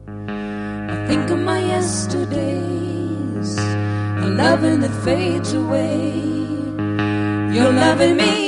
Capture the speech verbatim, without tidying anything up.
I think of my yesterdays, a loving that fades away. You're loving me